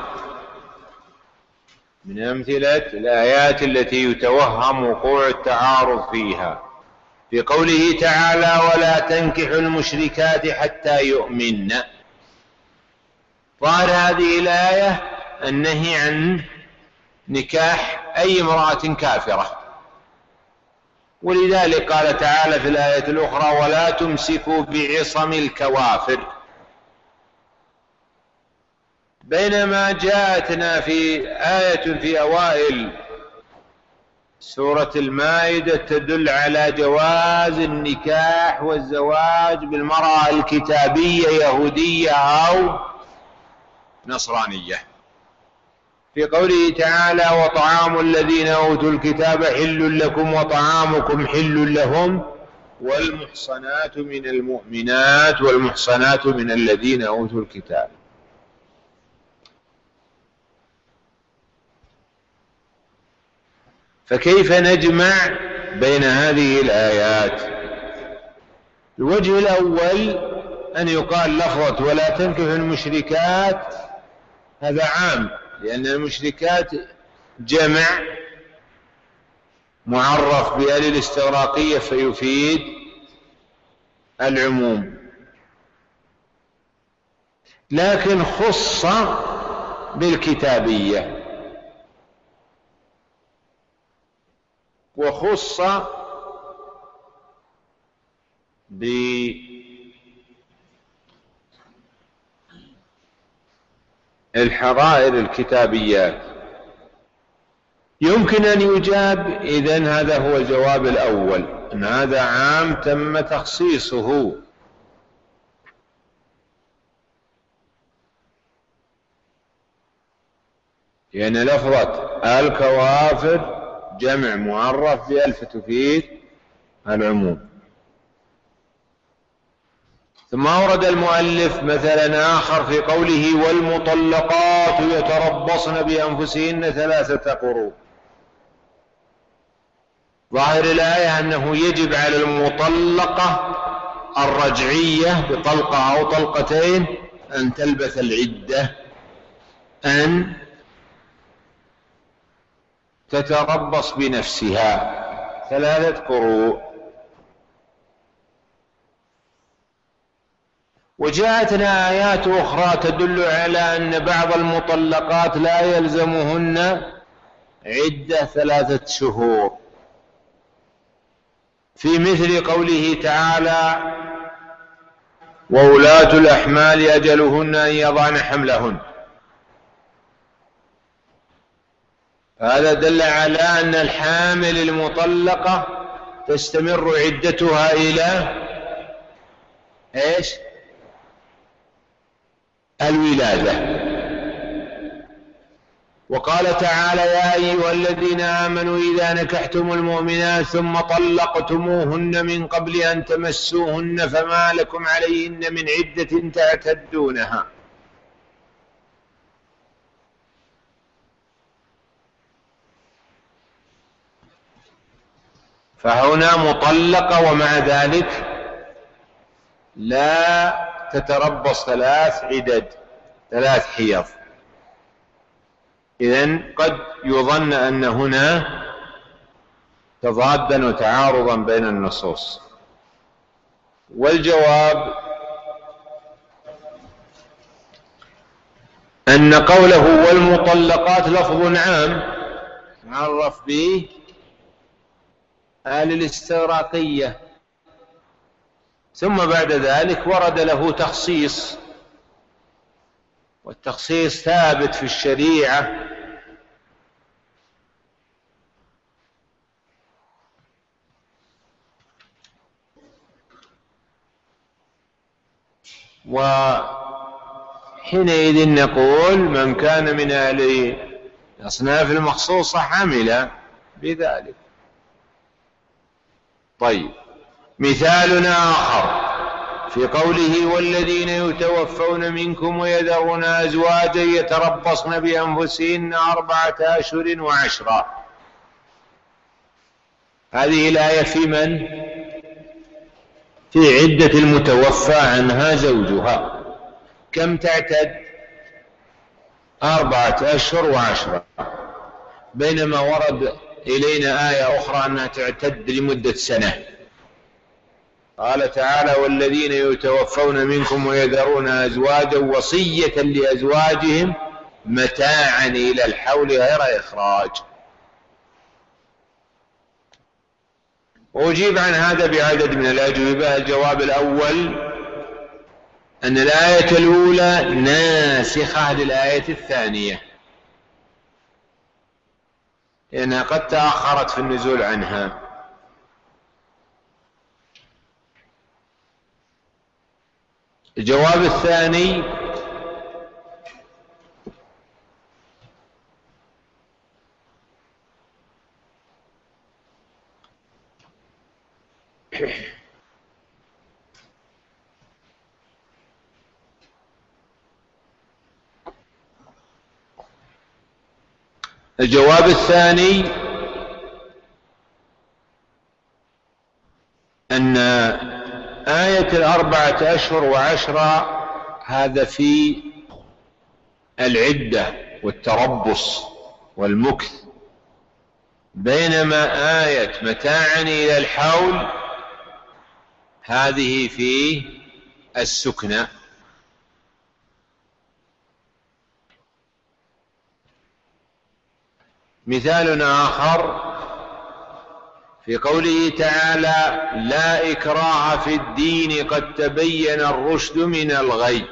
من أمثلة الآيات التي يتوهم وقوع التعارض فيها، في قوله تعالى: ولا تنكحوا المشركات حتى يؤمن. ظاهر هذه الآية النهي عن نكاح أي امرأة كافرة، ولذلك قال تعالى في الآية الأخرى: ولا تمسكوا بعصم الكوافر. بينما جاءتنا في آية في أوائل سورة المائدة تدل على جواز النكاح والزواج بالمرأة الكتابية يهودية أو نصرانية، في قوله تعالى: وطعام الذين أوتوا الكتاب حل لكم وطعامكم حل لهم والمحصنات من المؤمنات والمحصنات من الذين أوتوا الكتاب. فكيف نجمع بين هذه الآيات؟ الوجه الأول أن يقال لفظة ولا تنكحوا المشركات هذا عام، لأن المشركات جمع معرف بآل الاستغراقية فيفيد العموم، لكن خص بالكتابية وخص بالحرائر الكتابيات. يمكن أن يجاب إذن هذا هو الجواب الأول، أن هذا عام تم تخصيصه، لأن لفظة الكوافر جمع معرف بألف تفيد العموم. ثم أورد المؤلف مثلا آخر في قوله: والمطلقات يتربصن بأنفسهن ثلاثة قروء. ظاهر الآية أنه يجب على المطلقة الرجعية بطلقة أو طلقتين أن تلبث العدة، أن تتربص بنفسها ثلاثة قروء. وجاءتنا آيات أخرى تدل على أن بعض المطلقات لا يلزمهن عدة ثلاثة شهور، في مثل قوله تعالى: وولاة الأحمال أجلهن أن يضعن حملهن. هذا دل على أن الحامل المطلقة تستمر عدتها إلى إيش؟ الولادة. وقال تعالى: يا أيها الذين آمنوا إذا نكحتم المؤمنات ثم طلقتموهن من قبل أن تمسوهن فما لكم عليهن من عدة تعتدونها. فهنا مطلقة ومع ذلك لا تتربص ثلاث عدد، ثلاث حيض. إذن قد يظن أن هنا تضادا وتعارضا بين النصوص، والجواب أن قوله والمطلقات لفظ عام عرف به آل الاستغراقية، ثم بعد ذلك ورد له تخصيص، والتخصيص ثابت في الشريعة، وحينئذ نقول من كان من أهل الأصناف المخصوصة عمل بذلك. طيب، مثال آخر في قوله: والذين يتوفون منكم ويذرون أزواجا يتربصن بأنفسهن أربعة أشهر وعشرا. هذه الآية في من؟ في عدة المتوفى عنها زوجها. كم تعتد؟ أربعة أشهر وعشرة، بينما ورد إلينا آية أخرى أنها تعتد لمدة سنة. قال تعالى: والذين يتوفون منكم ويذرون أزواجا وصية لأزواجهم متاعا إلى الحول غير إخراج. وأجيب عن هذا بعدد من الأجوبة. الجواب الأول أن الآية الأولى ناسخة للآية الثانية، لأنها قد تأخرت في النزول عنها. الجواب الثاني الجواب الثاني أن آية الأربعة أشهر وعشرة هذا في العدة والتربص والمكث، بينما آية متاعا إلى الحول هذه في السكنى. مثال آخر في قوله تعالى: لا إكراه في الدين قد تبين الرشد من الغي.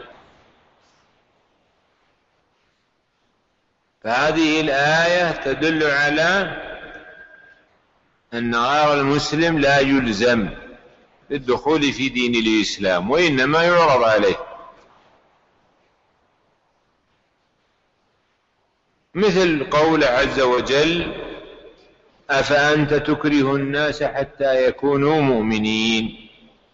فهذه الآية تدل على أن غير المسلم لا يلزم بالدخول في دين الإسلام، وإنما يعرض عليه، مثل قول عز وجل: أفأنت تكره الناس حتى يكونوا مؤمنين.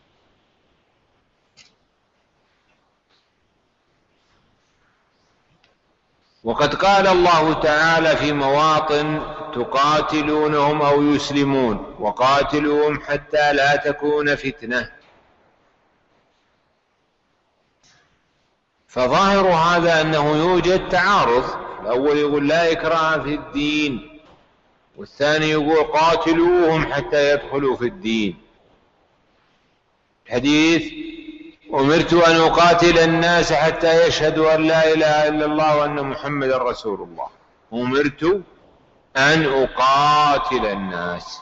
وقد قال الله تعالى في مواطن: تقاتلونهم أو يسلمون وقاتلوهم حتى لا تكون فتنة. فظاهر هذا أنه يوجد تعارض، الأول يقول لا إكراه في الدين، والثاني يقول قاتلوهم حتى يدخلوا في الدين. الحديث: أمرت أن أقاتل الناس حتى يشهدوا أن لا إله إلا الله وأن محمدا رسول الله. أمرت أن أقاتل الناس.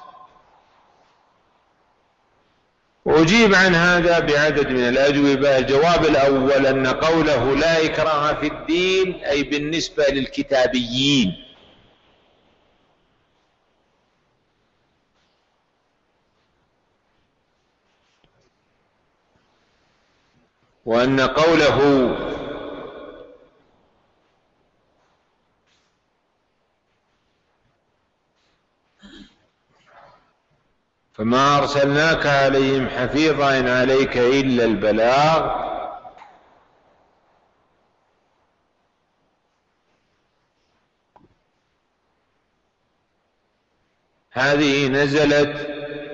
وأجيب عن هذا بعدد من الأجوبة. الجواب الأول أن قوله لا إكراه في الدين أي بالنسبة للكتابيين، وأن قوله وما أرسلناك عليهم حفيظا إن عليك إلا البلاغ. هذه نزلت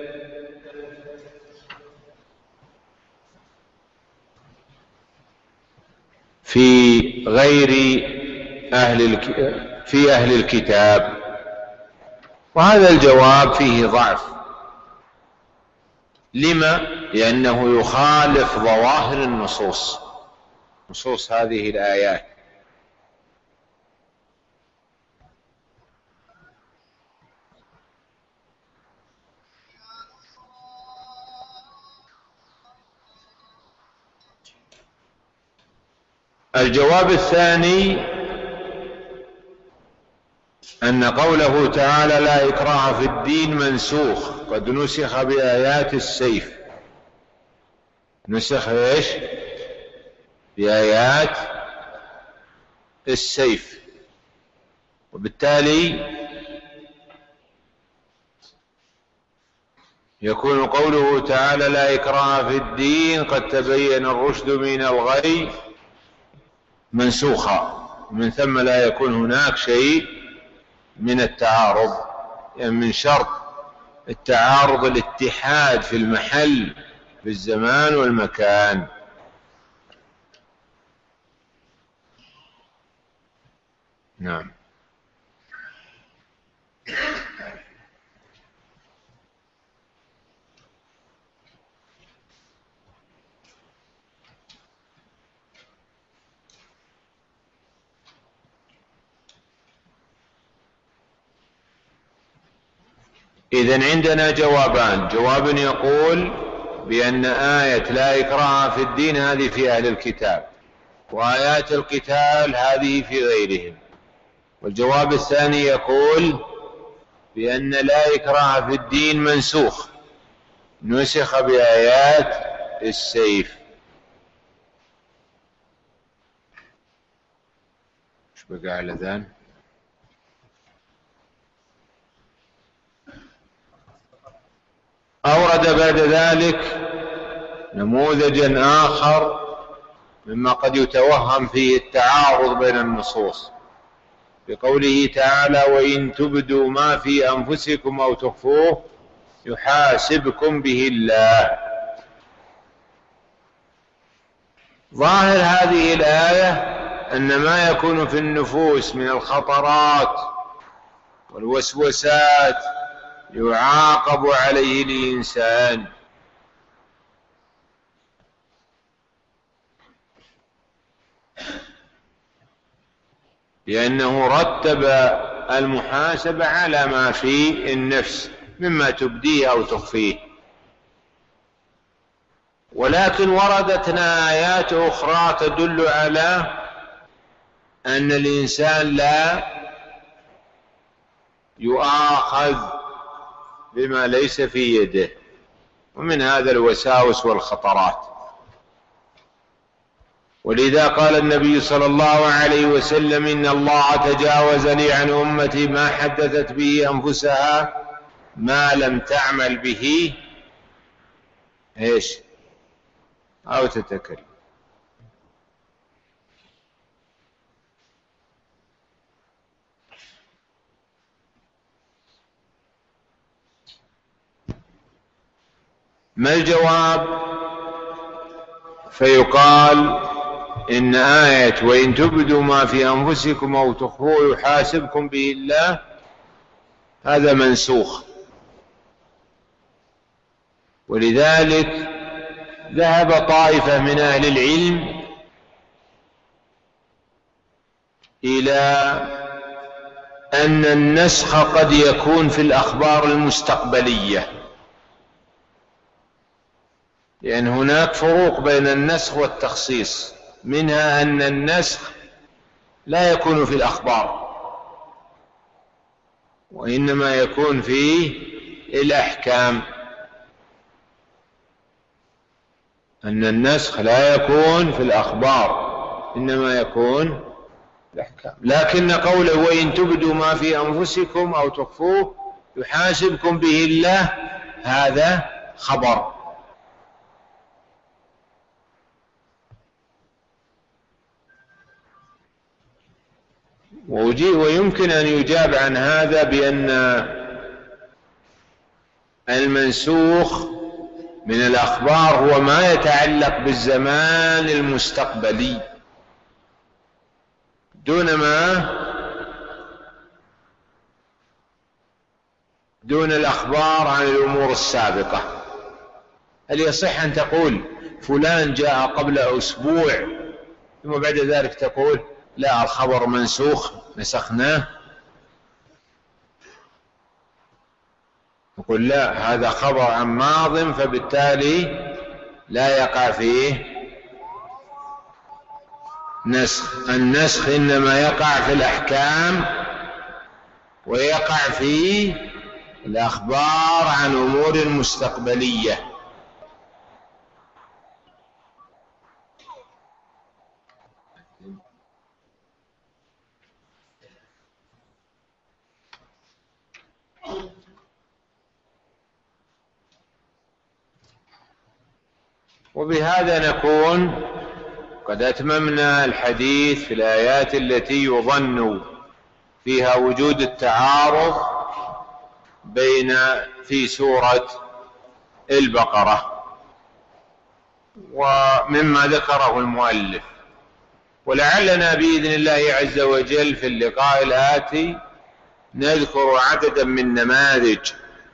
في غير أهل في أهل الكتاب، وهذا الجواب فيه ضعف. لما؟ لأنه يخالف ظواهر النصوص، نصوص هذه الآيات. الجواب الثاني أن قوله تعالى لا إكراه في الدين منسوخ، قد نسخ بآيات السيف. نسخ إيش؟ بآيات السيف، وبالتالي يكون قوله تعالى لا إكراه في الدين قد تبين الرشد من الغي منسوخا، من ثم لا يكون هناك شيء من التعارض. يعني من شرط التعارض الاتحاد في المحل، في الزمان والمكان. نعم. إذن عندنا جوابان: جواب يقول بأن آية لا إكراه في الدين هذه في أهل الكتاب، وآيات القتال هذه في غيرهم. والجواب الثاني يقول بأن لا إكراه في الدين منسوخ، نسخ بآيات السيف. ايش بقى على ذلك؟ أورد بعد ذلك نموذجا آخر مما قد يتوهم فيه التعارض بين النصوص، بقوله تعالى وإن تبدوا ما في أنفسكم أو تخفوه يحاسبكم به الله. ظاهر هذه الآية أن ما يكون في النفوس من الخطرات والوسوسات يعاقب عليه الإنسان، لأنه رتب المحاسبة على ما في النفس مما تبديه أو تخفيه. ولكن وردتنا آيات أخرى تدل على أن الإنسان لا يؤاخذ بما ليس في يده، ومن هذا الوساوس والخطرات. ولذا قال النبي صلى الله عليه وسلم إن الله تجاوز لي عن أمتي ما حدثت به أنفسها ما لم تعمل به إيش أو تتكلم. ما الجواب؟ فيقال إن آية وإن تبدوا ما في أنفسكم أو تخفوه يحاسبكم به الله هذا منسوخ. ولذلك ذهب طائفة من أهل العلم إلى أن النسخ قد يكون في الأخبار المستقبلية، لأن هناك فروق بين النسخ والتخصيص. منها أن النسخ لا يكون في الأخبار، وإنما يكون في الأحكام. أن النسخ لا يكون في الأخبار، إنما يكون في الأحكام. لكن قوله وإن تبدوا ما في أنفسكم أو تخفوه يحاسبكم به الله، هذا خبر. ويمكن أن يجاب عن هذا بأن المنسوخ من الأخبار هو ما يتعلق بالزمان المستقبلي دون ما دون الأخبار عن الأمور السابقة. هل يصح أن تقول فلان جاء قبل أسبوع ثم بعد ذلك تقول لا الخبر منسوخ نسخناه؟ نقول لا، هذا خبر عن ماض فبالتالي لا يقع فيه نسخ. النسخ إنما يقع في الأحكام ويقع في الأخبار عن أمور مستقبلية. وبهذا نكون قد أتممنا الحديث في الآيات التي يظن فيها وجود التعارض بين في سورة البقرة ومما ذكره المؤلف. ولعلنا بإذن الله عز وجل في اللقاء الآتي نذكر عددا من نماذج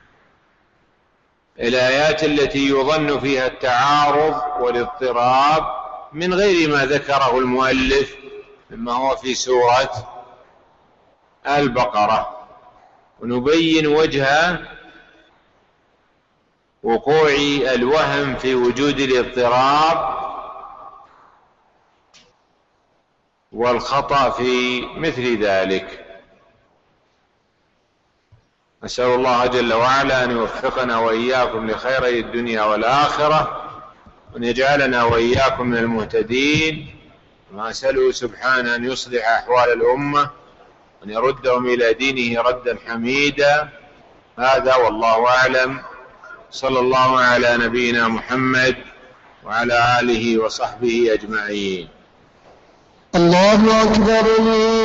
الآيات التي يظن فيها التعارض والاضطراب من غير ما ذكره المؤلف مما هو في سورة البقرة، ونبين وجه وقوع الوهم في وجود الاضطراب والخطأ في مثل ذلك. نسأل الله جل وعلا أن يوفقنا وإياكم لخيري الدنيا والآخرة، وأن يجعلنا وإياكم من المهتدين. وما أسأله سبحانه أن يصلح أحوال الأمة وأن يردهم إلى دينه ردا حميدا. هذا والله أعلم. صلى الله على نبينا محمد وعلى آله وصحبه أجمعين. الله أكبر.